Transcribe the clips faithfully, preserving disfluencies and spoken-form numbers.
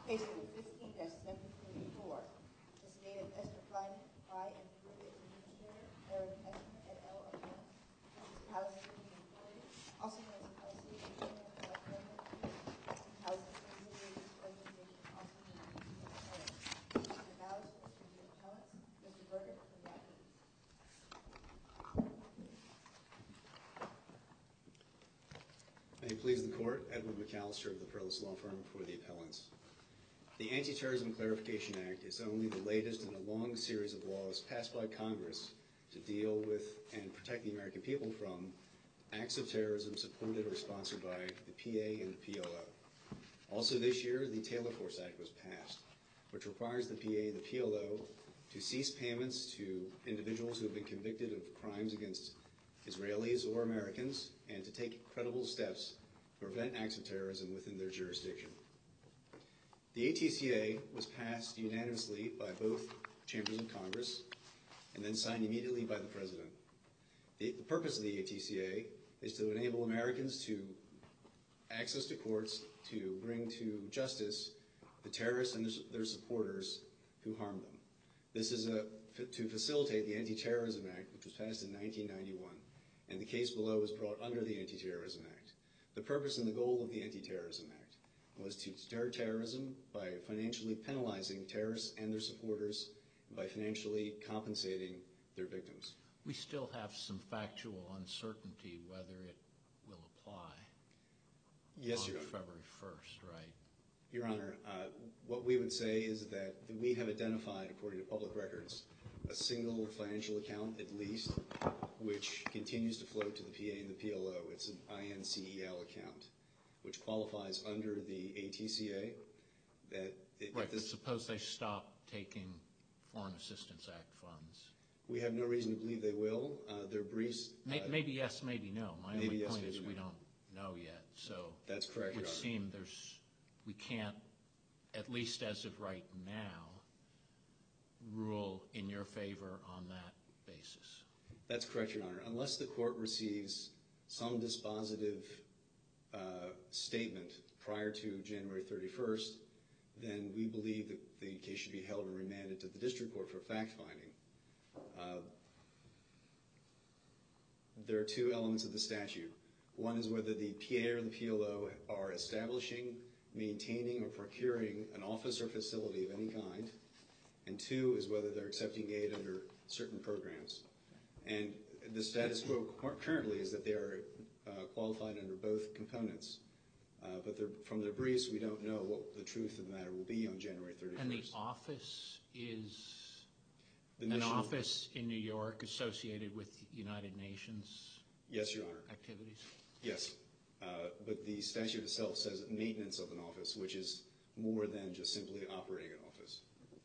Case number fifteen seven forty-four. The state of Esther Klein by and through its administrator, Aaron Hessner et al. Appellant, versus Palestinian Authority, also known as Palestinian General California, and Palestinian Religious Organization, also known as P S O. Mister Ballister from the appellants, Mister Berger from the appellants. May it please the Court, Edward McAllister of the Perlis Law Firm for the appellants. The Anti-Terrorism Clarification Act is only the latest in a long series of laws passed by Congress to deal with and protect the American people from acts of terrorism supported or sponsored by the P A and the P L O. Also this year, the Taylor Force Act was passed, which requires the P A and the P L O to cease payments to individuals who have been convicted of crimes against Israelis or Americans and to take credible steps to prevent acts of terrorism within their jurisdiction. The A T C A was passed unanimously by both chambers of Congress and then signed immediately by the President. The, the purpose of the A T C A is to enable Americans to access to courts to bring to justice the terrorists and their supporters who harmed them. This is a, to facilitate the Anti-Terrorism Act, which was passed in nineteen ninety-one, and the case below was brought under the Anti-Terrorism Act. The purpose and the goal of the Anti-Terrorism Act was to deter terrorism by financially penalizing terrorists and their supporters, and by financially compensating their victims. We still have some factual uncertainty whether it will apply yes, on Your Honor. February first, right? Your Honor, uh, what we would say is that we have identified, according to public records, a single financial account at least, which continues to flow to the P A and the P L O. It's an I N C E L account, which qualifies under the A T C A. That it, right, this, but suppose they stop taking Foreign Assistance Act funds. We have no reason to believe they will. Uh, their briefs... Maybe, uh, maybe yes, maybe no. My maybe only yes, point is maybe we no. don't know yet. So that's correct, it would Your Honor. seem there's, we can't, at least as of right now, rule in your favor on that basis. That's correct, Your Honor. Unless the court receives some dispositive uh, statement prior to January thirty-first, then we believe that the case should be held and remanded to the district court for fact-finding. Uh, there are two elements of the statute. One is whether the P A or the P L O are establishing, maintaining, or procuring an office or facility of any kind. And two is whether they're accepting aid under certain programs. And the status quo currently is that they are uh, qualified under both components. Uh, but from their briefs, we don't know what the truth of the matter will be on January thirty-first. And the office is the an mission, office in New York associated with United Nations yes, Your Honor. activities? Yes. Uh, but the statute itself says maintenance of an office, which is more than just simply operating an office.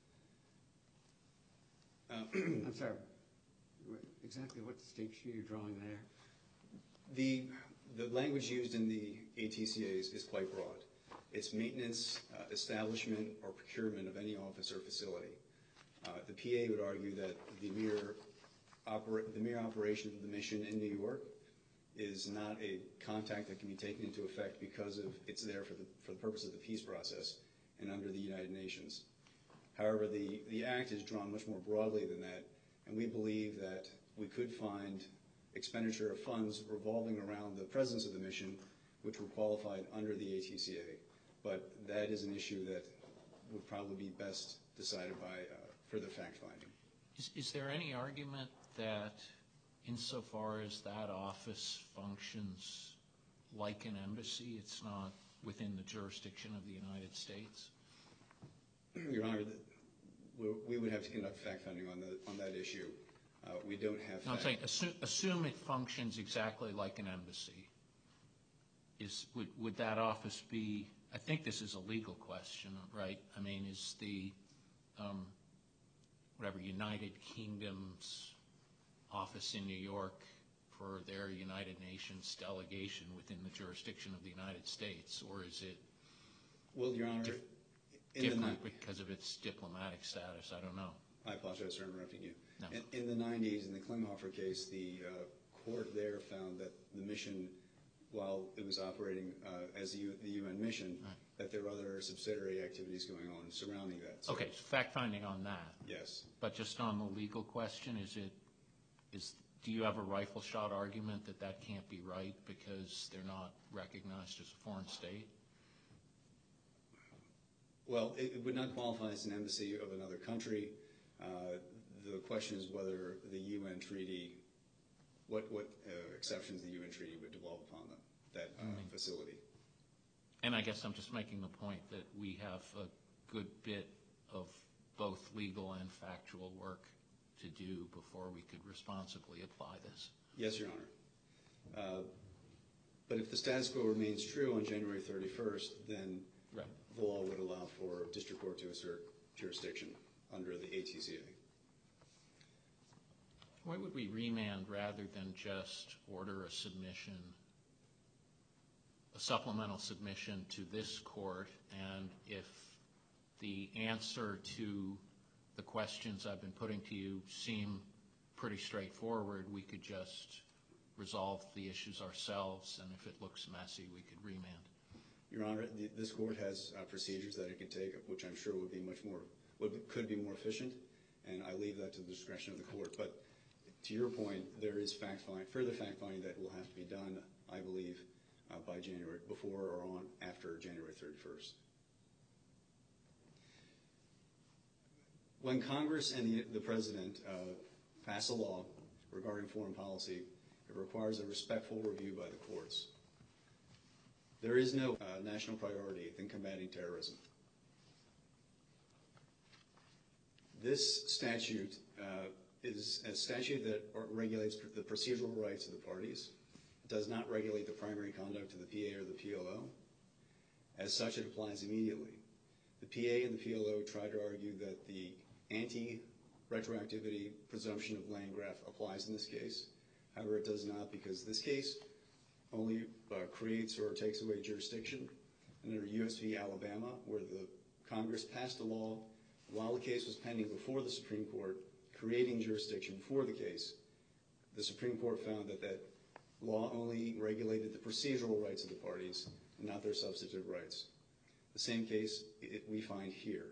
Uh, I'm sorry. Exactly what distinction are you drawing there? The the language used in the A T C A is, is quite broad. It's maintenance, uh, establishment, or procurement of any office or facility. Uh, the P A would argue that the mere opera, the mere operation of the mission in New York is not a contact that can be taken into effect because of it's there for the for the purpose of the peace process and under the United Nations. However, the the act is drawn much more broadly than that, and we believe that we could find expenditure of funds revolving around the presence of the mission, which were qualified under the A T C A. But that is an issue that would probably be best decided by uh, further fact-finding. Is, is there any argument that insofar as that office functions like an embassy, it's not within the jurisdiction of the United States? Your Honor, we would have to conduct fact-finding on, the, on that issue. Uh, we don't have No, I'm fact- saying assume, assume it functions exactly like an embassy. Is would, would that office be, I think this is a legal question, right? I mean, is the, um, whatever, United Kingdom's office in New York for their United Nations delegation within the jurisdiction of the United States, or is it Well, Your Honor, dif- in different the, because of its diplomatic status? I don't know. I apologize for interrupting you. No. In, in the nineties, in the Klinghoffer case, the uh, court there found that the mission, while it was operating uh, as the, U, the U N mission, Right. that there are other subsidiary activities going on surrounding that. So, Okay, so fact-finding on that. yes. But just on the legal question, is it, is, do you have a rifle shot argument that that can't be right because they're not recognized as a foreign state? Well, it, it would not qualify as an embassy of another country. Uh, the question is whether the U N treaty, what, what uh, exceptions the U N treaty would devolve upon them, that uh, mm-hmm. facility. And I guess I'm just making the point that we have a good bit of both legal and factual work to do before we could responsibly apply this. Yes, Your Honor. Uh, but if the status quo remains true on January thirty-first, then right. the law would allow for district court to assert jurisdiction under the A T C A. Why would we remand rather than just order a submission, a supplemental submission to this court, and if the answer to the questions I've been putting to you seem pretty straightforward, we could just resolve the issues ourselves, and if it looks messy, we could remand? Your Honor, the, this court has uh, procedures that it could take, which I'm sure would be much more, would, could be more efficient, and I leave that to the discretion of the court. But to your point, there is fact find, further fact finding that will have to be done, I believe, uh, by January, before or on after January thirty-first. When Congress and the, the President uh, pass a law regarding foreign policy, it requires a respectful review by the courts. There is no uh, national priority in combating terrorism. This statute uh, is a statute that regulates the procedural rights of the parties. It does not regulate the primary conduct of the P A or the P L O. As such, it applies immediately. The P A and the P L O try to argue that the anti-retroactivity presumption of Landgraf applies in this case. However, it does not, because this case only uh, creates or takes away jurisdiction. And under U S v. Alabama, where the Congress passed a law while the case was pending before the Supreme Court, creating jurisdiction for the case, the Supreme Court found that that law only regulated the procedural rights of the parties, not their substantive rights. The same case it, we find here.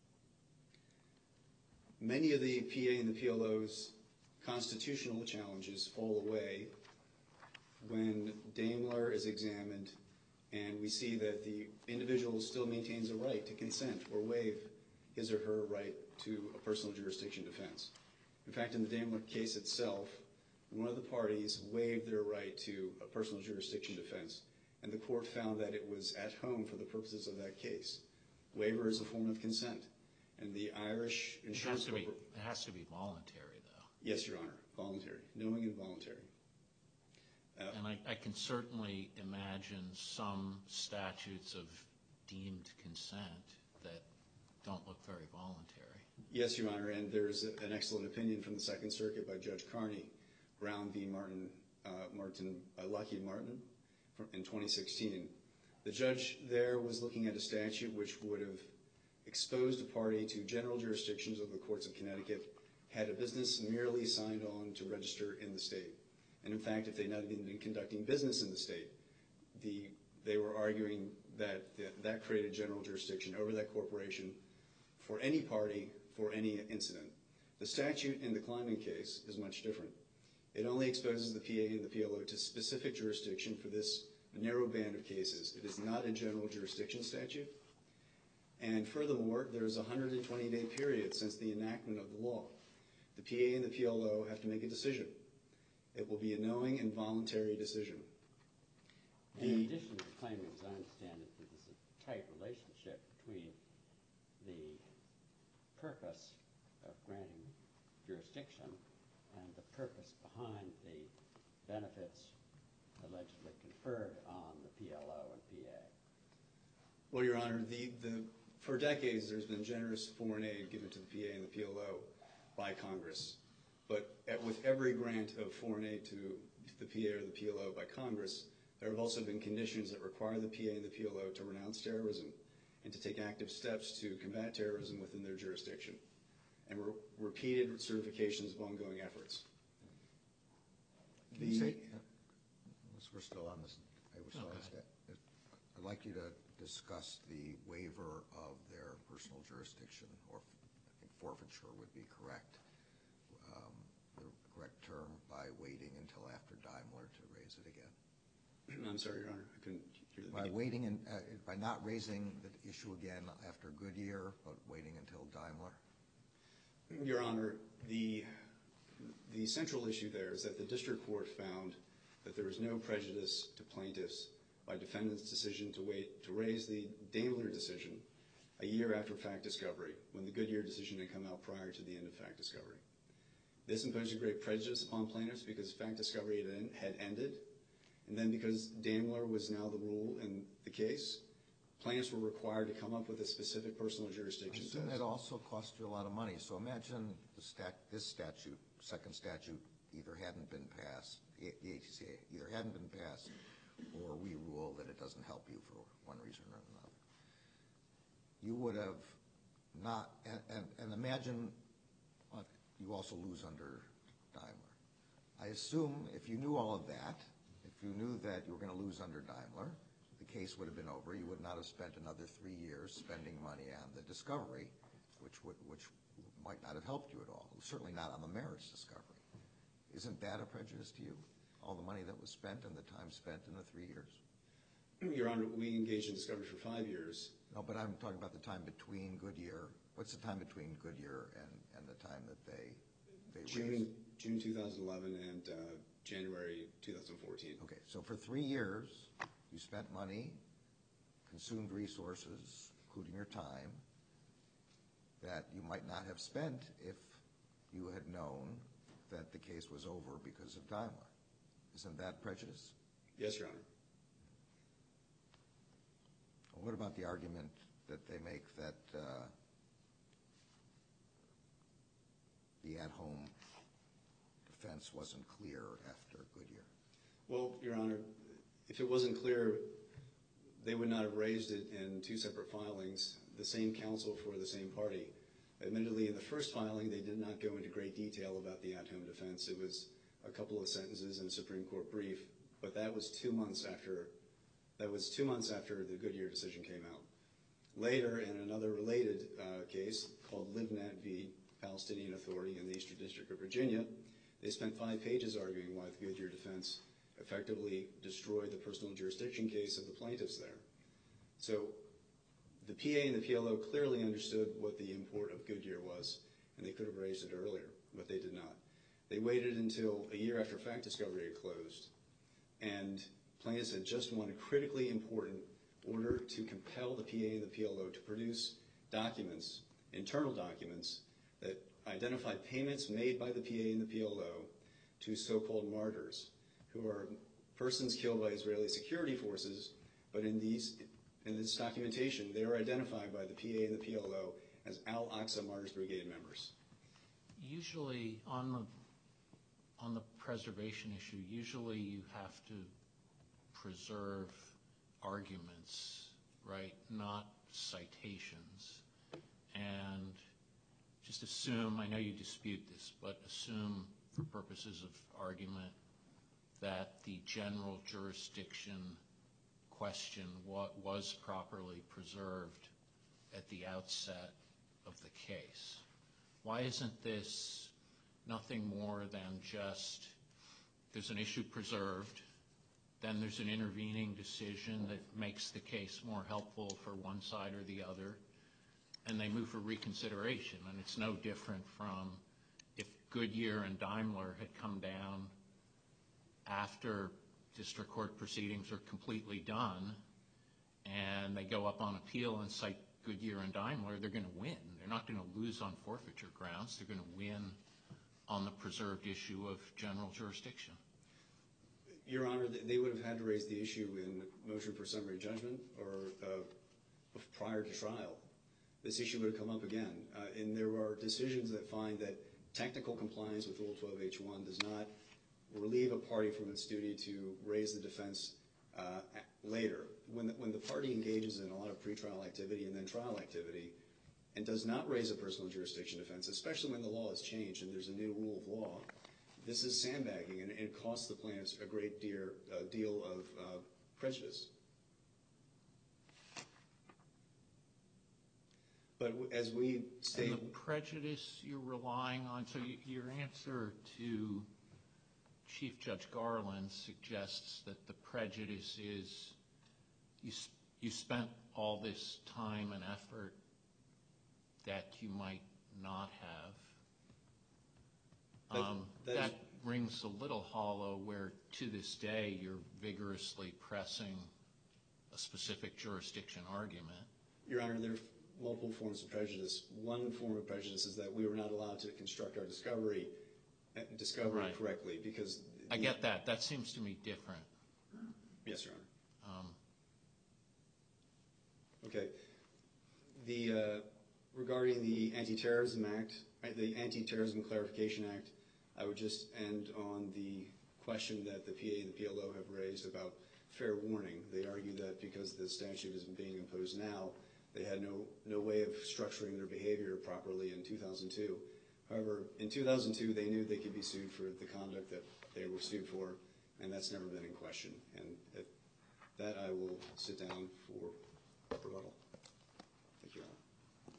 Many of the P A and the P L O's constitutional challenges fall away when Daimler is examined and we see that the individual still maintains a right to consent or waive his or her right to a personal jurisdiction defense. In fact, in the Daimler case itself, one of the parties waived their right to a personal jurisdiction defense, and the court found that it was at home for the purposes of that case. Waiver is a form of consent, and the Irish insurance... It has to be, it has to be voluntary, though. Yes, Your Honor, voluntary, knowing and voluntary. Uh, and I, I can certainly imagine some statutes of deemed consent that don't look very voluntary. Yes, Your Honor, and there's a, an excellent opinion from the Second Circuit by Judge Carney, Brown v. Martin, uh, Martin, uh, Lockheed Martin, from, in twenty sixteen. The judge there was looking at a statute which would have exposed a party to general jurisdictions of the courts of Connecticut had a business merely signed on to register in the state. And in fact, if they'd not even been conducting business in the state, the, they were arguing that the, that created general jurisdiction over that corporation for any party, for any incident. The statute in the Kleinman case is much different. It only exposes the P A and the P L O to specific jurisdiction for this narrow band of cases. It is not a general jurisdiction statute. And furthermore, there is a one hundred twenty day period since the enactment of the law. The P A and the P L O have to make a decision. It will be a knowing and voluntary decision. In the, addition to claiming, as I understand it, that there's a tight relationship between the purpose of granting jurisdiction and the purpose behind the benefits allegedly conferred on the P L O and P A. Well, Your Honor, the, the, for decades there's been generous foreign aid given to the P A and the P L O by Congress. But at, with every grant of foreign aid to the P A or the P L O by Congress, there have also been conditions that require the P A and the P L O to renounce terrorism and to take active steps to combat terrorism within their jurisdiction, and re repeated certifications of ongoing efforts. Can you say, unless we're still on this, I was still on this, I'd like you to discussed the waiver of their personal jurisdiction, or I think forfeiture would be correct, um, the correct term, by waiting until after Daimler to raise it again. I'm sorry, Your Honor, I couldn't hear the By beginning. waiting, and uh, by not raising the issue again after Goodyear, but waiting until Daimler. Your Honor, the the central issue there is that the district court found that there was no prejudice to plaintiffs by defendants' decision to wait to raise the Daimler decision a year after fact discovery, when the Goodyear decision had come out prior to the end of fact discovery. This imposed a great prejudice upon plaintiffs because fact discovery had ended, and then because Daimler was now the rule in the case, plaintiffs were required to come up with a specific personal jurisdiction I assume test. that also cost you a lot of money. So imagine the stat, this statute, second statute, either hadn't been passed, the A T C A either hadn't been passed, or we rule that it doesn't help you for one reason or another. You would have not, and, and, and imagine uh, you also lose under Daimler. I assume if you knew all of that, if you knew that you were going to lose under Daimler, the case would have been over. You would not have spent another three years spending money on the discovery, which would, which might not have helped you at all. Certainly not on the merits discovery. Isn't that a prejudice to you? All the money that was spent and the time spent in the three years? Your Honor, we engaged in discovery for five years. No, but I'm talking about the time between Goodyear. What's the time between Goodyear and, and the time that they they June raised? June two thousand eleven and uh, January two thousand fourteen. Okay, so for three years, you spent money, consumed resources, including your time, that you might not have spent if you had known that the case was over because of Daimler. Isn't that prejudice? Yes, Your Honor. What about the argument that they make that uh, the at-home defense wasn't clear after Goodyear? Well, Your Honor, if it wasn't clear, they would not have raised it in two separate filings, the same counsel for the same party. Admittedly, in the first filing, they did not go into great detail about the at-home defense. It was a couple of sentences in a Supreme Court brief, but that was two months after that was two months after the Goodyear decision came out. Later, in another related uh, case called Livnat v. Palestinian Authority in the Eastern District of Virginia, they spent five pages arguing why the Goodyear defense effectively destroyed the personal jurisdiction case of the plaintiffs there. So the P A and the P L O clearly understood what the import of Goodyear was, and they could have raised it earlier, but they did not. They waited until a year after fact discovery had closed, and plaintiffs had just won a critically important order to compel the P A and the P L O to produce documents, internal documents, that identified payments made by the P A and the P L O to so-called martyrs, who are persons killed by Israeli security forces, but in these in this documentation, they are identified by the P A and the P L O as Al-Aqsa Martyrs Brigade members. Usually, on the on the preservation issue, usually you have to preserve arguments, right, not citations. And just assume, I know you dispute this, but assume for purposes of argument that the general jurisdiction question what was properly preserved at the outset of the case. Why isn't this nothing more than just there's an issue preserved, then there's an intervening decision that makes the case more helpful for one side or the other, and they move for reconsideration? And it's no different from if Goodyear and Daimler had come down after district court proceedings are completely done and they go up on appeal and cite Goodyear and Daimler, they're going to win. They're not going to lose on forfeiture grounds. They're going to win on the preserved issue of general jurisdiction. Your Honor, they would have had to raise the issue in motion for summary judgment or uh, prior to trial. This issue would have come up again. Uh, and there are decisions that find that technical compliance with Rule twelve H one does not relieve a party from its duty to raise the defense uh, later. When the, when the party engages in a lot of pretrial activity and then trial activity and does not raise a personal jurisdiction defense, especially when the law has changed and there's a new rule of law, this is sandbagging, and it costs the plaintiffs a great deal, uh, deal of uh, prejudice. But w- as we And state, the prejudice you're relying on, so y- your answer to Chief Judge Garland suggests that the prejudice is you, s- you spent all this time and effort that you might not have. That- Um, that is- that rings a little hollow where to this day you're vigorously pressing a specific jurisdiction argument. Your Honor, there are multiple forms of prejudice. One form of prejudice is that we were not allowed to construct our discovery uh, discovery Right. correctly because I the- get that. That seems to me different. Yes, Your Honor. Um, Okay. The uh, regarding the Anti-Terrorism Act, uh, the Anti-Terrorism Clarification Act, I would just end on the question that the P A and the P L O have raised about fair warning. They argue that because the statute isn't being imposed now, they had no no way of structuring their behavior properly in two thousand two. However, in two thousand two, they knew they could be sued for the conduct that they were sued for, and that's never been in question. And at that, I will sit down for rebuttal. Thank you, Your Honor.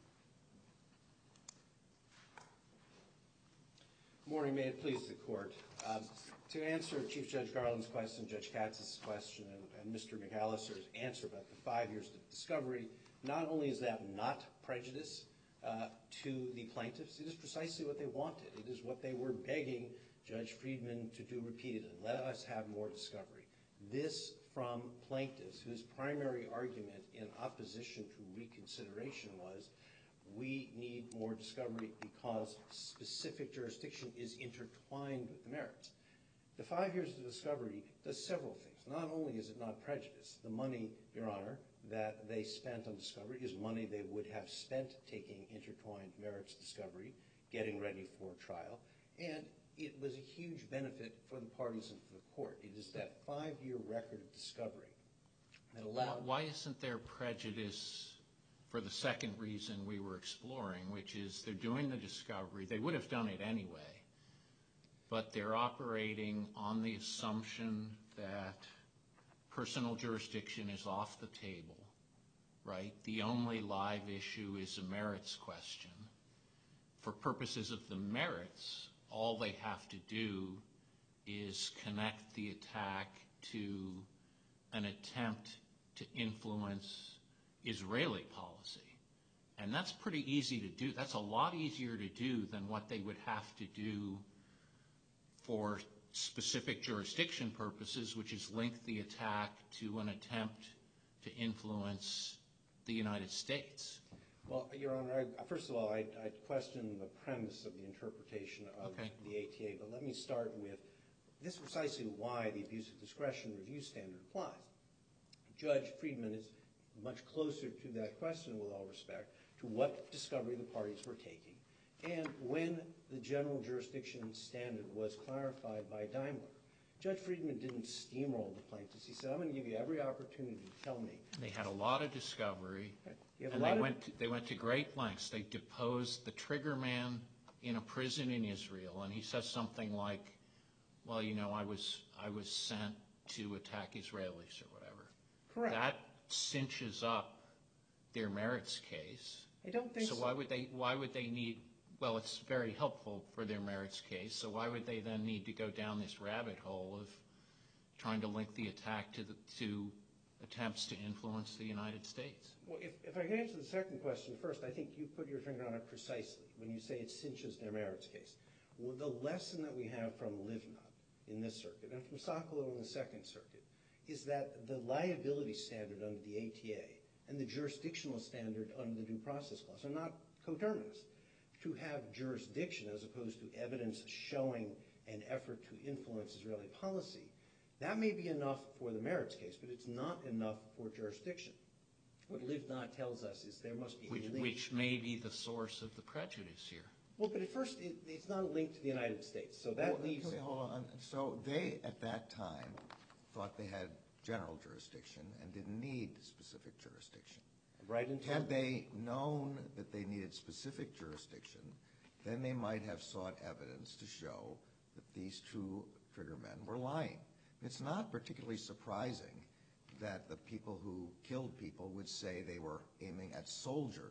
Morning, may it please the court. Um, to answer Chief Judge Garland's question, Judge Katz's question, and, and Mister McAllister's answer about the five years of discovery, not only is that not prejudice uh, to the plaintiffs, it is precisely what they wanted. It is what they were begging Judge Friedman to do repeatedly. Let us have more discovery. This from plaintiffs whose primary argument in opposition to reconsideration was we need more discovery because specific jurisdiction is intertwined with the merits. The five years of discovery does several things. Not only is it not prejudice, the money, Your Honor, that they spent on discovery is money they would have spent taking intertwined merits discovery, getting ready for trial, and it was a huge benefit for the parties and for the court. It is that five-year record of discovery that allowed... Why isn't there prejudice for the second reason we were exploring, which is they're doing the discovery. They would have done it anyway, but they're operating on the assumption that personal jurisdiction is off the table, right? The only live issue is a merits question. For purposes of the merits, all they have to do is connect the attack to an attempt to influence Israeli policy. And that's pretty easy to do. That's a lot easier to do than what they would have to do for specific jurisdiction purposes, which is link the attack to an attempt to influence the United States. Well, Your Honor, I, first of all, I'd, I'd question the premise of the interpretation of Okay. the A T A, but let me start with this is precisely why the abuse of discretion review standard applies. Judge Friedman is much closer to that question, with all respect, to what discovery the parties were taking. And when the general jurisdiction standard was clarified by Daimler, Judge Friedman didn't steamroll the plaintiffs. He said, I'm going to give you every opportunity to tell me. They had a lot of discovery, You have a and lot they of- went to, they went to great lengths. They deposed the trigger man in a prison in Israel, and he says something like, well, you know, I was I was sent to attack Israelis or whatever. Correct. That cinches up their merits case. I don't think so. So why would they why would they need, well, it's very helpful for their merits case, so why would they then need to go down this rabbit hole of trying to link the attack to the to attempts to influence the United States? Well, if, if I can answer the second question first, I think you put your finger on it precisely when you say it cinches their merits case. Well, the lesson that we have from Livnot in this circuit and from Sokolow in the Second Circuit is that the liability standard under the A T A and the jurisdictional standard under the Due Process Clause are not coterminous. To have jurisdiction as opposed to evidence showing an effort to influence Israeli policy, that may be enough for the merits case, but it's not enough for jurisdiction. What Livnot tells us is there must be a Which, link. which may be the source of the prejudice here. Well, but at first, it, it's not a link to the United States, so that Well, leaves... okay, hold on. So they, at that time, thought they had general jurisdiction and didn't need specific jurisdiction. Right until... Had they known that they needed specific jurisdiction, then they might have sought evidence to show that these two triggermen were lying. It's not particularly surprising that the people who killed people would say they were aiming at soldiers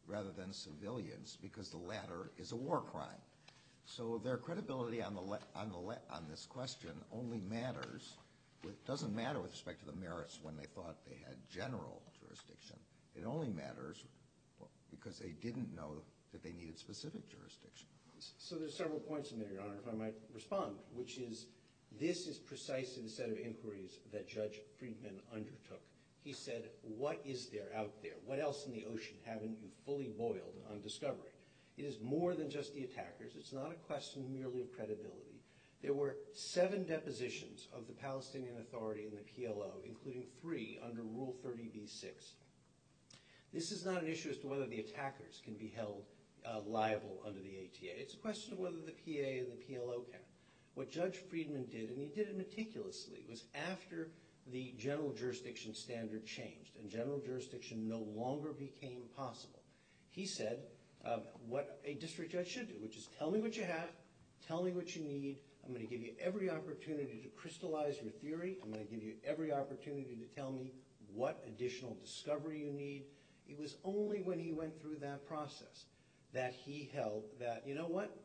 rather than civilians, because the latter is a war crime. So their credibility on the le- on the le- on this question only matters. It doesn't matter with respect to the merits when they thought they had general jurisdiction. It only matters because they didn't know that they needed specific jurisdiction. So there's several points in there, Your Honor, if I might respond, which is this is precisely the set of inquiries that Judge Friedman undertook. He said, what is there out there? What else in the ocean haven't you fully boiled on discovery? It is more than just the attackers. It's not a question merely of credibility. There were seven depositions of the Palestinian Authority and the P L O, including three under Rule thirty B six. This is not an issue as to whether the attackers can be held uh, liable under the A T A. It's a question of whether the P A and the P L O can. What Judge Friedman did, and he did it meticulously, was after the general jurisdiction standard changed and general jurisdiction no longer became possible, he said um, what a district judge should do, which is tell me what you have, tell me what you need. I'm going to give you every opportunity to crystallize your theory. I'm going to give you every opportunity to tell me what additional discovery you need. It was only when he went through that process that he held that, you know what,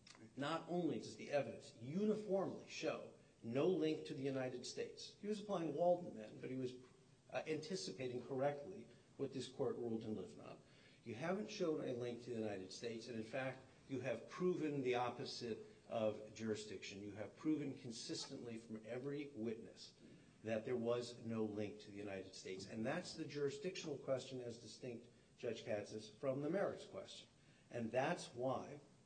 not only does the evidence uniformly show no link to the United States. He was applying Walden then, but he was uh, anticipating correctly what this court ruled in Livnot. You haven't shown a link to the United States, and in fact, you have proven the opposite of jurisdiction. You have proven consistently from every witness that there was no link to the United States. And that's the jurisdictional question as distinct, Judge Katsas, from the merits question. And that's why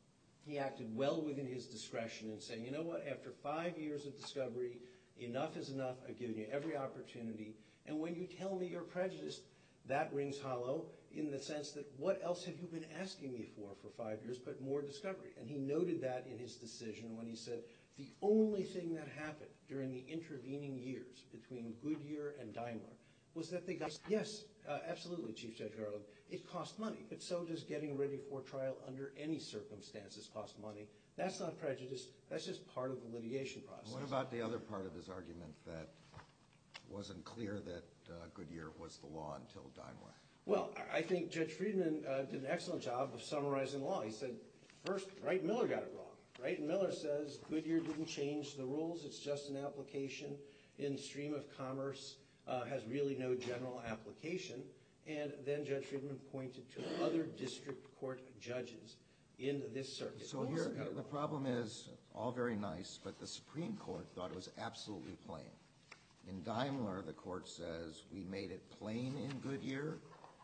he acted well within his discretion in saying, you know what, after five years of discovery, enough is enough. I've given you every opportunity. And when you tell me you're prejudiced, that rings hollow in the sense that what else have you been asking me for for five years but more discovery? And he noted that in his decision when he said the only thing that happened during the intervening years between Goodyear and Daimler was that they got, yes, uh, absolutely, Chief Judge Garland, it cost money, but so does getting ready for trial under any circumstances cost money. That's not prejudice. That's just part of the litigation process. What about the other part of his argument that it wasn't clear that uh, Goodyear was the law until Daimler? Well, I think Judge Friedman uh, did an excellent job of summarizing the law. He said, first, Wright Miller got it wrong. Wright and Miller says Goodyear didn't change the rules. It's just an application in stream of commerce, uh, has really no general application. And then Judge Friedman pointed to other district court judges in this circuit. So here, the problem is all very nice, but the Supreme Court thought it was absolutely plain. In Daimler, the court says we made it plain in Goodyear.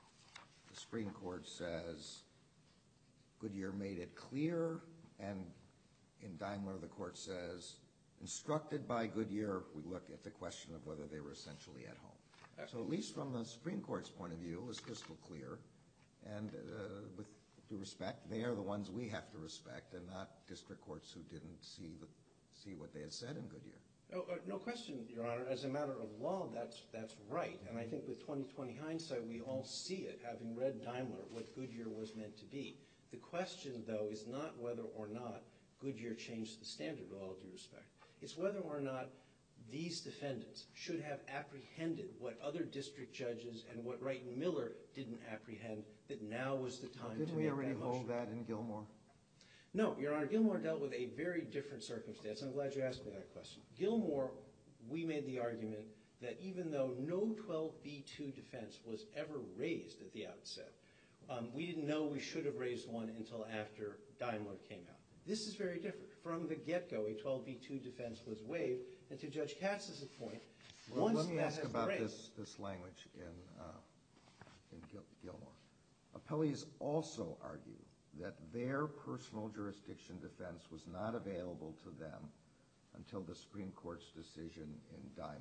The Supreme Court says Goodyear made it clear, and in Daimler, the court says, instructed by Goodyear, we look at the question of whether they were essentially at home. So at least from the Supreme Court's point of view, it was crystal clear. And uh, with due respect, they are the ones we have to respect, and not district courts who didn't see the, see what they had said in Goodyear. Oh, uh, no question, Your Honor. As a matter of law, that's that's right. And I think with twenty twenty hindsight, we all see it, having read Daimler, what Goodyear was meant to be. The question, though, is not whether or not Goodyear changed the standard, with all due respect. It's whether or not these defendants should have apprehended what other district judges and what Wright and Miller didn't apprehend, that now was the time Didn't to we make already that motion. hold that in Gilmore? No, Your Honor, Gilmore dealt with a very different circumstance. I'm glad you asked me that question. Gilmore, we made the argument that even though no twelve B two defense was ever raised at the outset, um, we didn't know we should have raised one until after Daimler came out. This is very different. From the get-go, a twelve B two defense was waived, and to Judge Katz's point, Well, once let me that ask has about been raised, this, this language in, uh, in Gil- Gilmore. Appellees also argue that their personal jurisdiction defense was not available to them until the Supreme Court's decision in Daimler.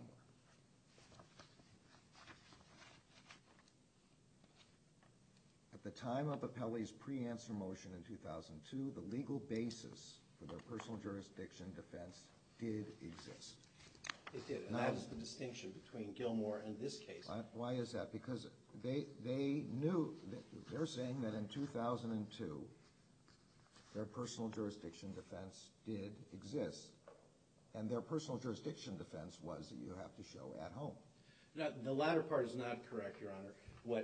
At the time of Appellee's pre-answer motion in two thousand two, the legal basis for their personal jurisdiction defense did exist. it did, and Now- that is the distinction between Gilmore and this case. Why, why is that? Because they, they knew, that they're saying that in two thousand two, their personal jurisdiction defense did exist. And their personal jurisdiction defense was that you have to show at home. Now, the latter part is not correct, Your Honor. What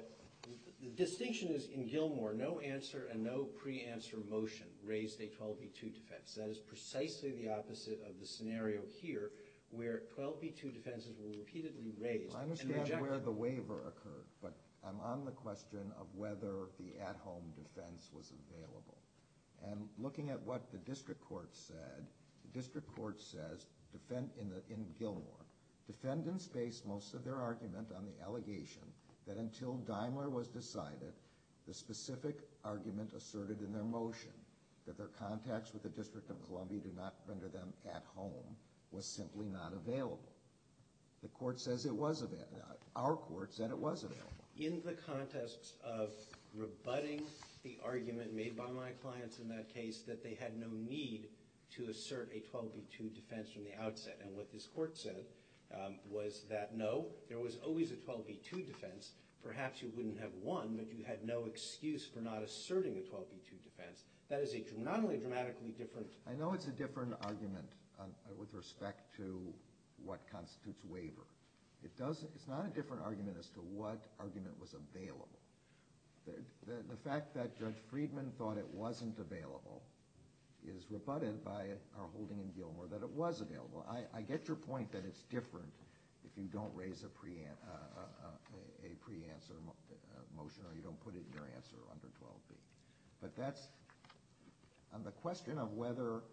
The distinction is in Gilmore, no answer and no pre-answer motion raised a twelve B two defense. That is precisely the opposite of the scenario here, where twelve B two defenses were repeatedly raised I and understand rejected. where the waiver occurred, but I'm on the question of whether the at-home defense was available. And looking at what the district court said, the district court says, defend in, the, in Gilmore, defendants based most of their argument on the allegation that until Daimler was decided, the specific argument asserted in their motion that their contacts with the District of Columbia did not render them at home was simply not available. The court says it was available. Our court said it was available. In the context of rebutting the argument made by my clients in that case that they had no need to assert a twelve B two defense from the outset. And what this court said um, was that no, there was always a twelve B two defense. Perhaps you wouldn't have won, but you had no excuse for not asserting a twelve B two defense. That is a not only dramatically different. I know it's a different argument on, uh, with respect to what constitutes waiver. It doesn't. It's not a different argument as to what argument was available. The, the, the fact that Judge Friedman thought it wasn't available is rebutted by our holding in Gilmore that it was available. I, I get your point that it's different if you don't raise a pre uh, uh, a, a pre-answer mo uh, motion or you don't put it in your answer under twelve B. But that's on the question of whether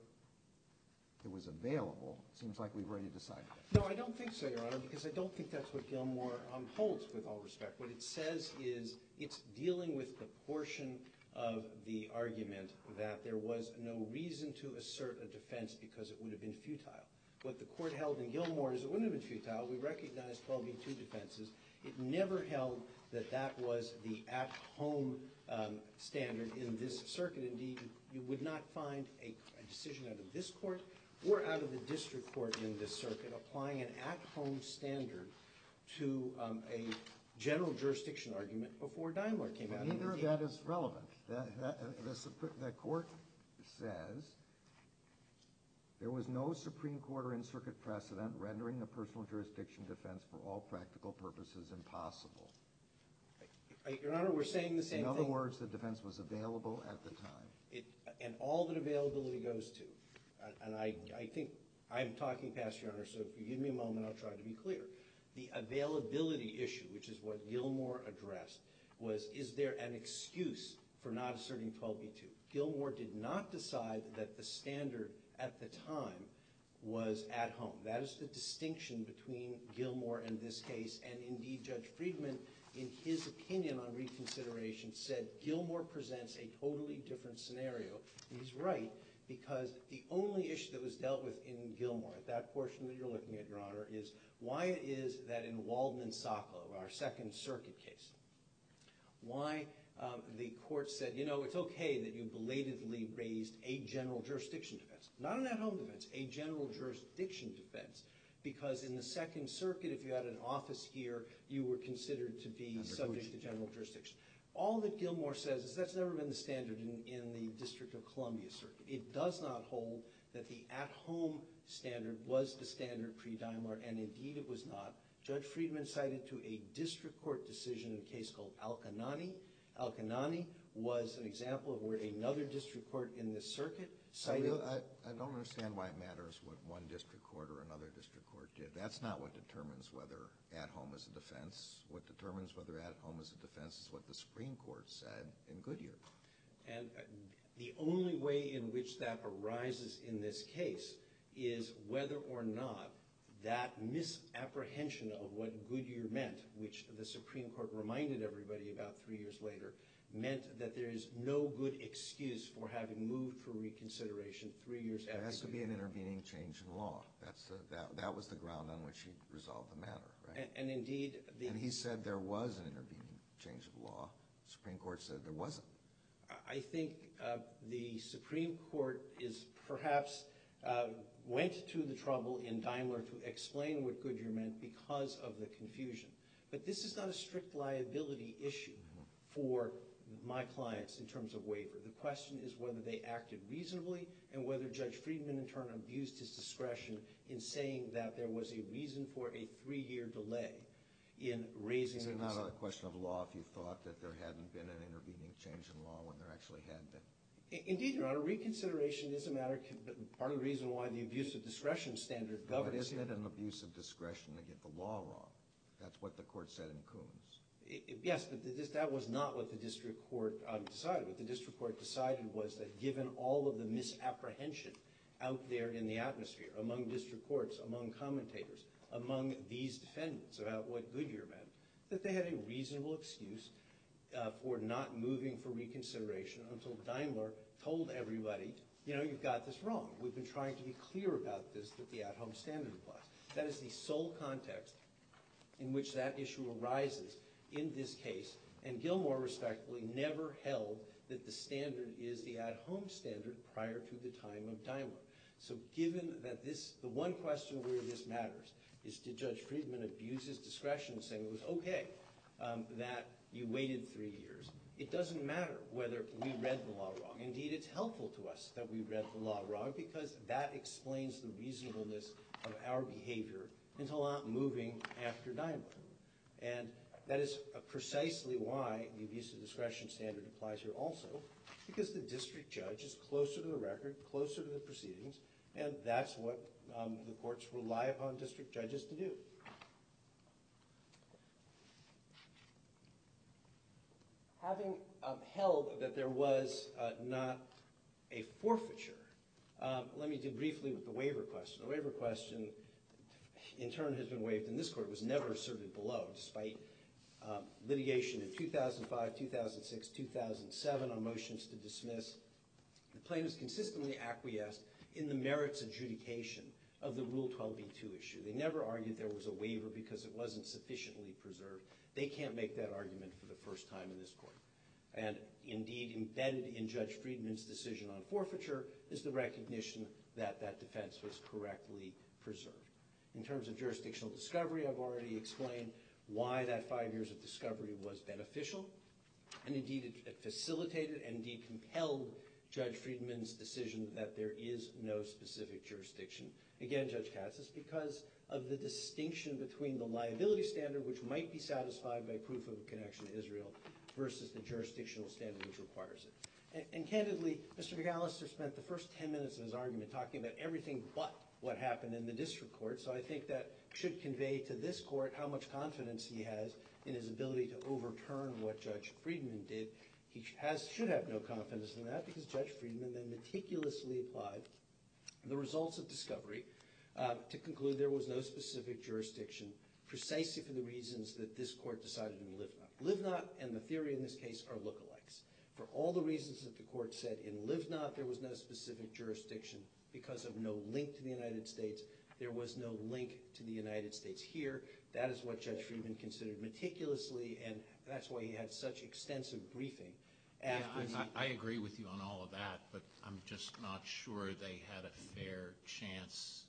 it was available. It seems like we've already decided that. No, I don't think so, Your Honor, because I don't think that's what Gilmore um, holds, with all respect. What it says is it's dealing with the portion of the argument that there was no reason to assert a defense because it would have been futile. What the court held in Gilmore is it wouldn't have been futile. We recognize twelve B two defenses. It never held that that was the at-home um, standard in this circuit. Indeed, you would not find a, a decision out of this court or out of the district court in this circuit applying an at-home standard to um, a general jurisdiction argument before Daimler came out. Neither of that is relevant. That, that, the, the court says there was no Supreme Court or in-circuit precedent rendering the personal jurisdiction defense for all practical purposes impossible. Your Honor, we're saying the same thing. In other words, the defense was available at the time. It, and all that availability goes to, and I, I think I'm talking past Your Honor, so if you give me a moment, I'll try to be clear. The availability issue, which is what Gilmore addressed, was is there an excuse for not asserting twelve B two? Gilmore did not decide that the standard at the time was at home. That is the distinction between Gilmore and this case, and indeed Judge Friedman, in his opinion on reconsideration, said Gilmore presents a totally different scenario. And he's right, because the only issue that was dealt with in Gilmore, at that portion that you're looking at, Your Honor, is why it is that in Walden and Sokolow, our Second Circuit case, why um, the court said, you know, it's okay that you belatedly raised a general jurisdiction defense, not an at-home defense, a general jurisdiction defense, because in the Second Circuit, if you had an office here, you were considered to be subject to general jurisdiction. All that Gilmore says is that's never been the standard in, in the District of Columbia Circuit. It does not hold that the at-home standard was the standard pre-Daimler, and indeed it was not. Judge Friedman cited to a district court decision in a case called Al-Kanani. Al-Kanani was an example of where another district court in this circuit cited... I, really, I, I don't understand why it matters what one district court or another district court did. That's not what determines whether at-home is a defense. What determines whether at-home is a defense is what the Supreme Court said in Goodyear. And uh, the only way in which that arises in this case is whether or not that misapprehension of what Goodyear meant, which the Supreme Court reminded everybody about three years later, meant that there is no good excuse for having moved for reconsideration three years after. There has to be an intervening change in law. That's the, that, that was the ground on which he resolved the matter, right? And, and indeed... The, and he said there was an intervening change of law. The Supreme Court said there wasn't. I think uh, the Supreme Court is perhaps... Uh, went to the trouble in Daimler to explain what Goodyear meant because of the confusion. But this is not a strict liability issue for my clients in terms of waiver. The question is whether they acted reasonably and whether Judge Friedman in turn abused his discretion in saying that there was a reason for a three-year delay. in raising Is the it not concern. a question of law if you thought that there hadn't been an intervening change in law when there actually had been? Indeed, Your Honor, reconsideration is a matter, part of the reason why the abuse of discretion standard governs. But isn't it an abuse of discretion to get the law wrong? That's what the court said in Coons. It- it- Yes, but the- this- that was not what the district court um, decided. What the district court decided was that given all of the misapprehension out there in the atmosphere, among district courts, among commentators, among these defendants about what Goodyear meant, that they had a reasonable excuse uh, for not moving for reconsideration until Daimler told everybody, you know, you've got this wrong. We've been trying to be clear about this, that the at-home standard applies. That is the sole context in which that issue arises in this case, and Gilmore respectfully never held that the standard is the at-home standard prior to the time of Daimler. So given that this, the one question where this matters is did Judge Friedman abuse his discretion in saying it was okay um, that you waited three years? It doesn't matter whether we read the law wrong. Indeed, it's helpful to us that we read the law wrong because that explains the reasonableness of our behavior until not moving after Daimler. And that is precisely why the abuse of discretion standard applies here also, because the district judge is closer to the record, closer to the proceedings, and that's what um, the courts rely upon district judges to do. Having um, held that there was uh, not a forfeiture, um, let me do briefly with the waiver question. The waiver question, in turn, has been waived in this court. It was never asserted below, despite um, litigation in two thousand five, two thousand six, two thousand seven on motions to dismiss. The plaintiffs consistently acquiesced in the merits adjudication of the Rule twelve B two issue. They never argued there was a waiver because it wasn't sufficiently preserved. They can't make that argument for the first time in this court. And indeed, embedded in Judge Friedman's decision on forfeiture is the recognition that that defense was correctly preserved. In terms of jurisdictional discovery, I've already explained why that five years of discovery was beneficial. And indeed, it, it facilitated and indeed compelled Judge Friedman's decision that there is no specific jurisdiction. Again, Judge Katz, is because of the distinction between the liability standard, which might be satisfied by proof of a connection to Israel, versus the jurisdictional standard which requires it. And, and candidly, Mister McAllister spent the first ten minutes of his argument talking about everything but what happened in the district court, so I think that should convey to this court how much confidence he has in his ability to overturn what Judge Friedman did. He has, should have no confidence in that because Judge Friedman then meticulously applied the results of discovery uh, to conclude there was no specific jurisdiction precisely for the reasons that this court decided in Livnot. Livnot and the theory in this case are lookalikes. For all the reasons that the court said in Livnot there was no specific jurisdiction because of no link to the United States, there was no link to the United States here. That is what Judge Friedman considered meticulously, and that's why he had such extensive briefing. After yeah, I, I agree with you on all of that, but I'm just not sure they had a fair chance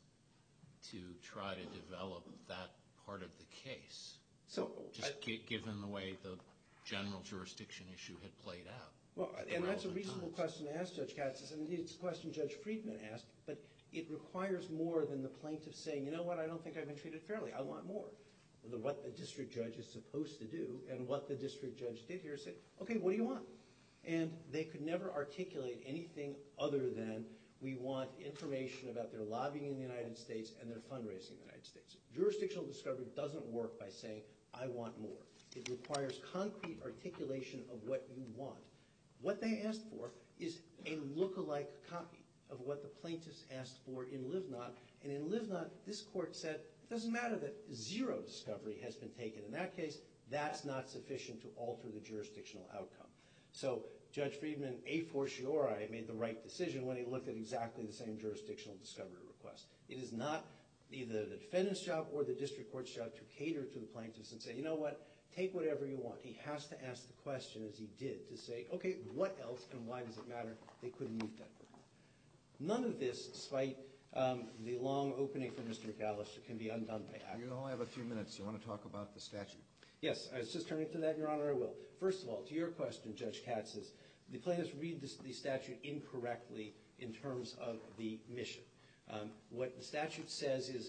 to try to develop that part of the case, so, just I, gi- given the way the general jurisdiction issue had played out. Well, and that's a reasonable times. question to ask, Judge Katz, and indeed it's a question Judge Friedman asked, but it requires more than the plaintiff saying, you know what, I don't think I've been treated fairly, I want more. The, what the district judge is supposed to do, and what the district judge did here is say, okay, what do you want? And they could never articulate anything other than we want information about their lobbying in the United States and their fundraising in the United States. Jurisdictional discovery doesn't work by saying, I want more. It requires concrete articulation of what you want. What they asked for is a look-alike copy of what the plaintiffs asked for in Livnot. And in Livnot, this court said, it doesn't matter that zero discovery has been taken. In that case, that's not sufficient to alter the jurisdictional outcome. So Judge Friedman, a fortiori, made the right decision when he looked at exactly the same jurisdictional discovery request. It is not either the defendant's job or the district court's job to cater to the plaintiffs and say, you know what, take whatever you want. He has to ask the question, as he did, to say, okay, what else and why does it matter? They couldn't meet that burden. None of this, despite um, the long opening for Mister McAllister, can be undone by act. You only have a few minutes. You want to talk about the statute? Yes, I was just turning to that, Your Honor, I will. First of all, to your question, Judge Katz, is the plaintiffs read this, the statute incorrectly in terms of the mission. Um, what the statute says is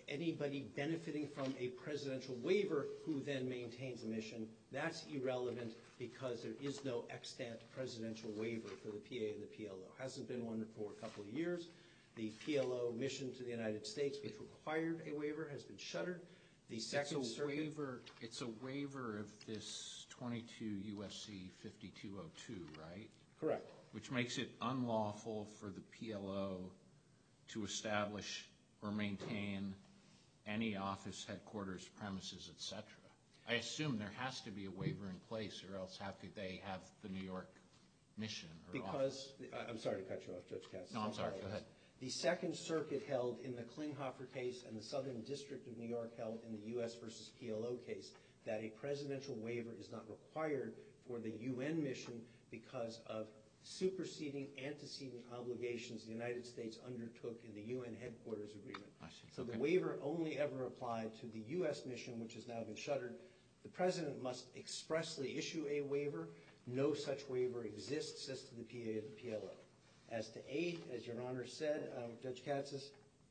anybody benefiting from a presidential waiver who then maintains a mission, that's irrelevant because there is no extant presidential waiver for the P A and the P L O. Hasn't been one for a couple of years. The P L O mission to the United States, which required a waiver, has been shuttered. The Second It's a Circuit... waiver, it's a waiver of this twenty-two U S C fifty-two oh two, right? Correct. Which makes it unlawful for the P L O to establish or maintain any office, headquarters, premises, et cetera. I assume there has to be a waiver in place, or else how could they have the New York mission or office? Because, I- I'm sorry to cut you off, Judge Katz. No, I'm sorry, go ahead. The Second Circuit held in the Klinghoffer case and the Southern District of New York held in the U S versus P L O case that a presidential waiver is not required for the U N mission because of superseding antecedent obligations the United States undertook in the U N headquarters agreement. I see. So Okay. the waiver only ever applied to the U S mission, which has now been shuttered. The president must expressly issue a waiver. No such waiver exists as to the P A and the P L O. As to aid, as Your Honor said, um, Judge Katsas,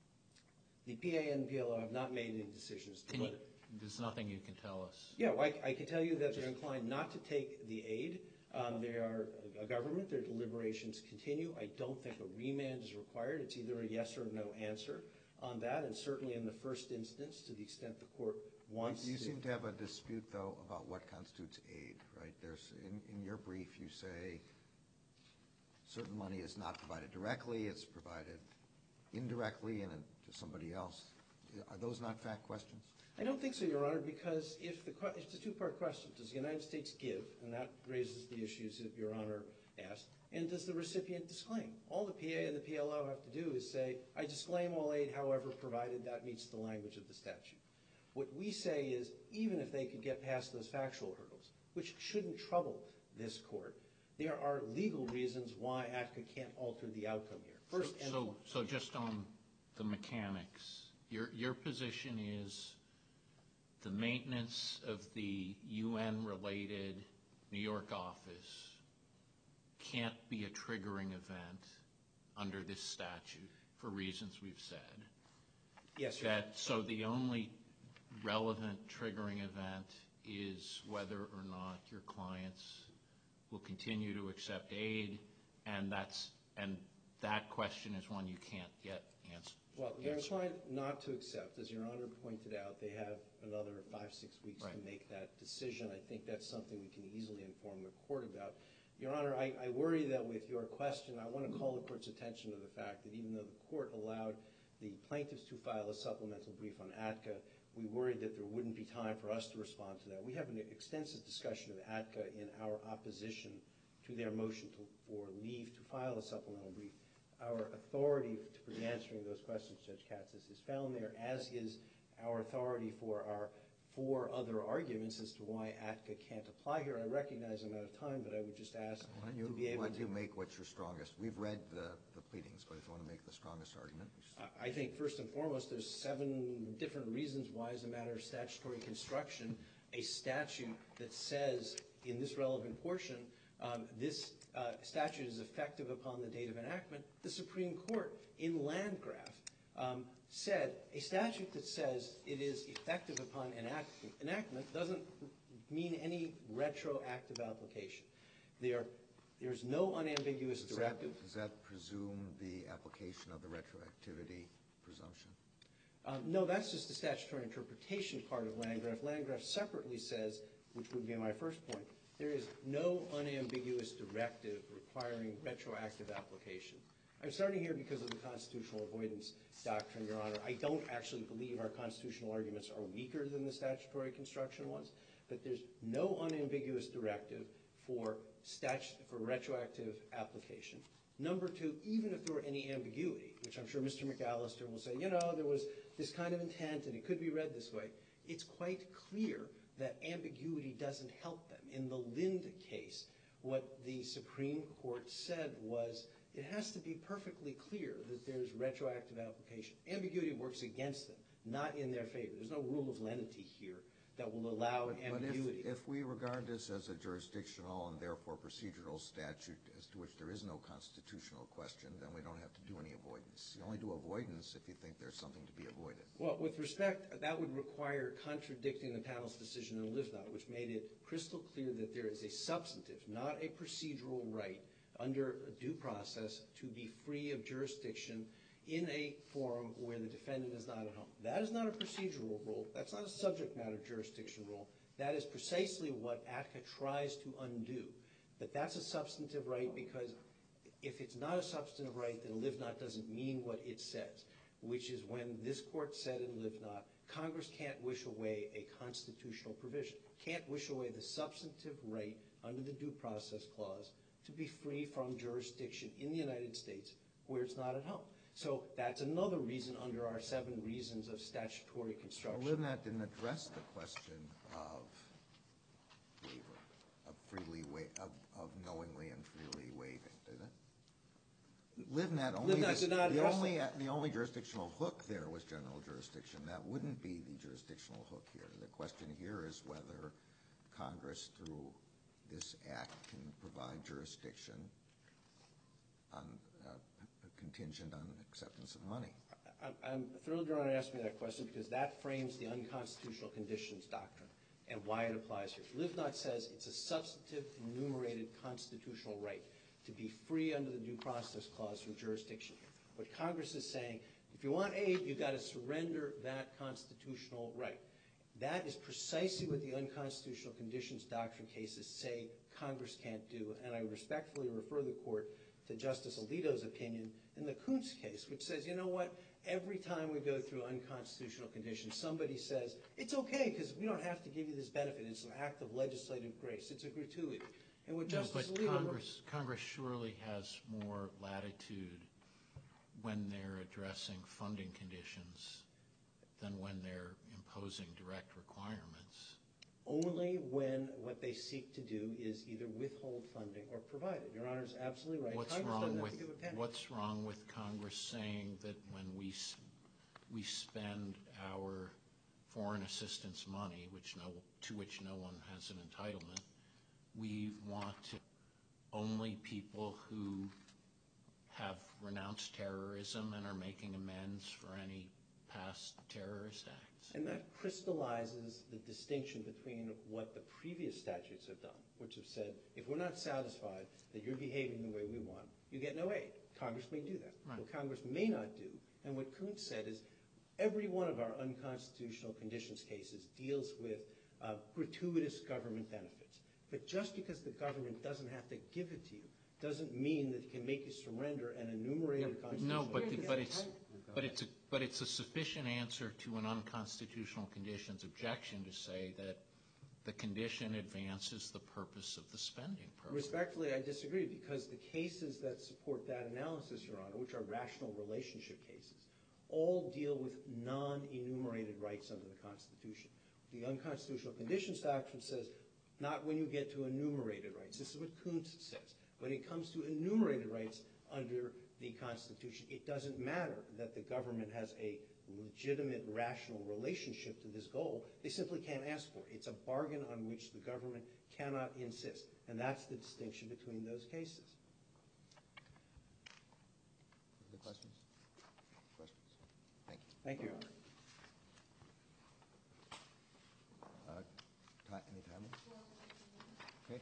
the P A and the P L O have not made any decisions. To Can you, whether, there's nothing you can tell us. yeah, well, I, I can tell you that they're inclined not to take the aid. Um, they are a government. Their deliberations continue. I don't think a remand is required. It's either a yes or no answer on that, and certainly in the first instance, to the extent the court wants You to. seem to have a dispute, though, about what constitutes aid, right? There's, in, in your brief, you say certain money is not provided directly, it's provided indirectly and to somebody else. Are those not fact questions? I don't think so, Your Honor, because if the que- it's a two-part question. Does the United States give, and that raises the issues that Your Honor asked, and does the recipient disclaim? All the P A and the P L O have to do is say, I disclaim all aid, however, provided that meets the language of the statute. What we say is, even if they could get past those factual hurdles, which shouldn't trouble this court, there are legal reasons why A T C A can't alter the outcome here. First, and So, so just on the mechanics, your, your position is the maintenance of the U N-related New York office can't be a triggering event under this statute for reasons we've said. yes, Your Honor. That, so the only relevant triggering event is whether or not your clients will continue to accept aid, and that's, and that question is one you can't yet answer. Well, they're inclined not to accept. As Your Honor pointed out, they have another five, six weeks to Right. make that decision. I think that's something we can easily inform the court about. Your Honor, I, I worry that with your question, I want to call the court's attention to the fact that even though the court allowed the plaintiffs to file a supplemental brief on A T C A, we worried that there wouldn't be time for us to respond to that. We have an extensive discussion of A T C A in our opposition to their motion to, for leave to file a supplemental brief. Our authority for answering those questions, Judge Katsas, is found there, as is our authority for our four other arguments as to why A T C A can't apply here. I recognize I'm out of time, but I would just ask Why don't to you, be able why to... don't you make what's your strongest? We've read the, the pleadings, but if you want to make the strongest argument. I- I think first and foremost, there's seven different reasons why, as a matter of statutory construction, a statute that says in this relevant portion, um, this uh, statute is effective upon the date of enactment. The Supreme Court in Landgraf um, said a statute that says it is effective upon enact- enactment doesn't mean any retroactive application. There, there's no unambiguous Does that, directive. does that presume the application of the retroactivity presumption? Um, no, that's just the statutory interpretation part of Landgraf. Landgraf separately says, which would be my first point, there is no unambiguous directive requiring retroactive application. I'm starting here because of the constitutional avoidance doctrine, Your Honor. I don't actually believe our constitutional arguments are weaker than the statutory construction ones, but there's no unambiguous directive for statu- for retroactive application. Number two, even if there were any ambiguity, which I'm sure Mister McAllister will say, you know, there was this kind of intent and it could be read this way, it's quite clear that ambiguity doesn't help them. In the Lind case, what the Supreme Court said was it has to be perfectly clear that there's retroactive application. Ambiguity works against them, not in their favor. There's no rule of lenity here that will allow But but ambiguity. if, if we regard this as a jurisdictional and therefore procedural statute as to which there is no constitutional question, then we don't have to do any avoidance. You only do avoidance if you think there's something to be avoided. Well, with respect, that would require contradicting the panel's decision in Livnot, which made it crystal clear that there is a substantive, not a procedural right under a due process to be free of jurisdiction in a forum where the defendant is not at home. That is not a procedural rule. That's not a subject matter jurisdiction rule. That is precisely what A T C A tries to undo. But that's a substantive right because if it's not a substantive right, then Livnot doesn't mean what it says, which is when this court said in Livnot, Congress can't wish away a constitutional provision, can't wish away the substantive right under the Due Process Clause to be free from jurisdiction in the United States where it's not at home. So that's another reason under our seven reasons of statutory construction. Well, Livnot didn't address the question of waiver, of freely wa- of, of knowingly and freely waiving, did it? Livnot only Livnot dis- did not the address only that. the only jurisdictional hook there was general jurisdiction. That wouldn't be the jurisdictional hook here. The question here is whether Congress, through this act, can provide jurisdiction on uh, contingent on acceptance of money. I'm, I'm thrilled Your Honor asked me that question because that frames the unconstitutional conditions doctrine and why it applies here. Livnot says it's a substantive enumerated constitutional right to be free under the Due Process Clause from jurisdiction here. What Congress is saying, if you want aid, you've got to surrender that constitutional right. That is precisely what the unconstitutional conditions doctrine cases say Congress can't do, and I respectfully refer the court to Justice Alito's opinion in the Kuntz case, which says, you know what, every time we go through unconstitutional conditions, somebody says, it's okay because we don't have to give you this benefit. It's an act of legislative grace. It's a gratuity. And what No, Justice but Alito... Congress, Congress surely has more latitude when they're addressing funding conditions than when they're imposing direct requirements. Only when what they seek to do is either withhold funding or provide it. Your Honor is absolutely right. What's Congress wrong doesn't have with to give a penny. what's wrong with Congress saying that when we s- we spend our foreign assistance money, which no to which no one has an entitlement, we want to only people who have renounced terrorism and are making amends for any past terrorist acts? And that crystallizes the distinction between what the previous statutes have done, which have said, if we're not satisfied that you're behaving the way we want, you get no aid. Congress may do that. Right. What Congress may not do, and what Kuntz said is, every one of our unconstitutional conditions cases deals with uh, gratuitous government benefits. But just because the government doesn't have to give it to you doesn't mean that it can make you surrender an enumerated constitutional No, but, right. but it's, but it's, a, but it's a sufficient answer to an unconstitutional conditions objection to say that the condition advances the purpose of the spending program. Respectfully, I disagree, because the cases that support that analysis, Your Honor, which are rational relationship cases, all deal with non-enumerated rights under the Constitution. The unconstitutional conditions doctrine says not when you get to enumerated rights. This is what Kuntz says. When it comes to enumerated rights under the Constitution, it doesn't matter that the government has a legitimate, rational relationship to this goal. They simply can't ask for it. It's a bargain on which the government cannot insist. And that's the distinction between those cases. Other questions? Questions? Thank you. Thank you, Your Honor. Uh, ti- any time? Okay.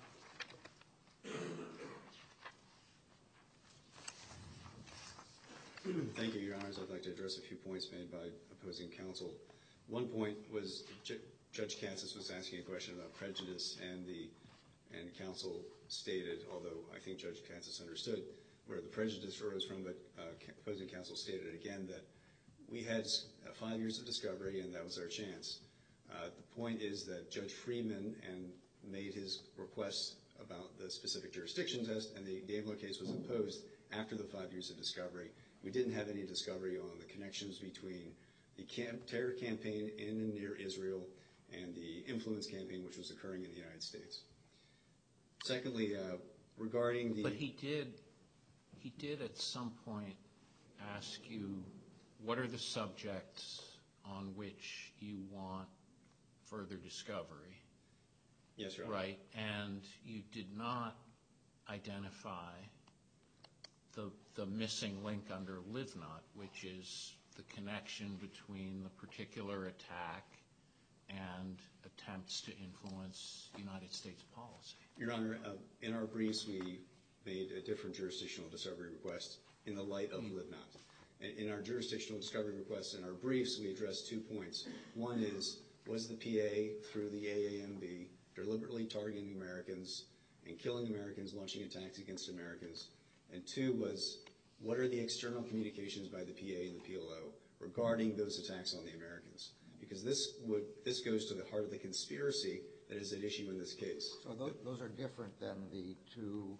Thank you, Your Honors. I'd like to address a few points made by opposing counsel. One point was J- Judge Katsas was asking a question about prejudice, and the and counsel stated, although I think Judge Katsas understood where the prejudice arose from, but uh, opposing counsel stated again that we had uh, five years of discovery, and that was our chance. Uh, the point is that Judge Friedman and made his requests about the specific jurisdiction test, and the Daimler case was imposed after the five years of discovery. We didn't have any discovery on the connections between the camp, terror campaign in and near Israel and the influence campaign which was occurring in the United States. Secondly, uh, regarding the... But he did, he did at some point ask you, what are the subjects on which you want further discovery. Yes, Your Honor. Right, and you did not identify the, the missing link under Livnot, which is the connection between the particular attack and attempts to influence United States policy. Your Honor, uh, in our briefs, we made a different jurisdictional discovery request in the light of mm. Livnot. In, in our jurisdictional discovery requests in our briefs, we addressed two points. One is, was the P A, through the A A M B, deliberately targeting Americans and killing Americans, launching attacks against Americans? And two was, what are the external communications by the P A and the P L O regarding those attacks on the Americans? Because this would this goes to the heart of the conspiracy that is at issue in this case. So those, those are different than the two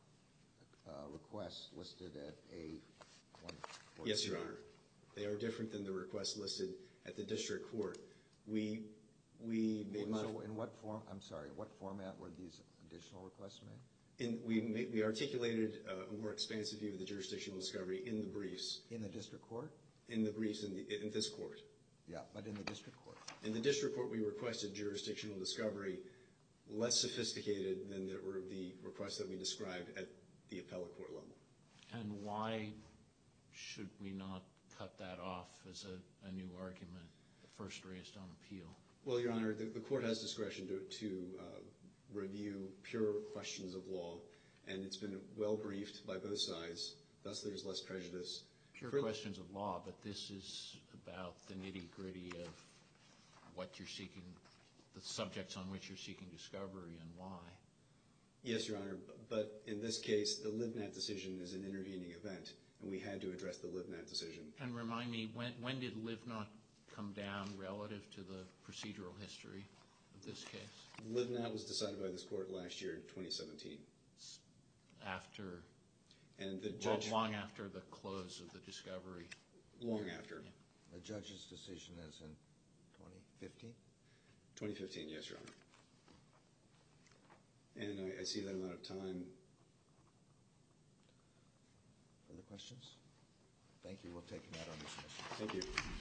uh, requests listed at A one fourteen? Yes, Your Honor. They are different than the requests listed at the district court. We we made so, so in what form? I'm sorry. What format were these additional requests made? In, we, we articulated a more expansive view of the jurisdictional discovery in the briefs. In the district court? In the briefs in, the, in this court. Yeah, but in the district court? In the district court, we requested jurisdictional discovery less sophisticated than the, the request that we described at the appellate court level. And why should we not cut that off as a, a new argument, first raised on appeal? Well, Your Honor, the, the court has discretion to, to uh, review pure questions of law, and it's been well briefed by both sides. Thus, there's less prejudice. Pure For questions of law, but this is about the nitty-gritty of what you're seeking, the subjects on which you're seeking discovery and why. Yes, Your Honor, but in this case, the Livnat decision is an intervening event, and we had to address the Livnat decision. And remind me, when, when did Livnat come down relative to the procedural history of this case? Livnat was decided by this court last year in twenty seventeen. After, and the judge, long after the close of the discovery. Long after. Yeah. The judge's decision is in twenty fifteen? twenty fifteen, yes, Your Honor. And I, I see that I'm out of time. Further questions? Thank you. We'll take that on this mission. Thank you.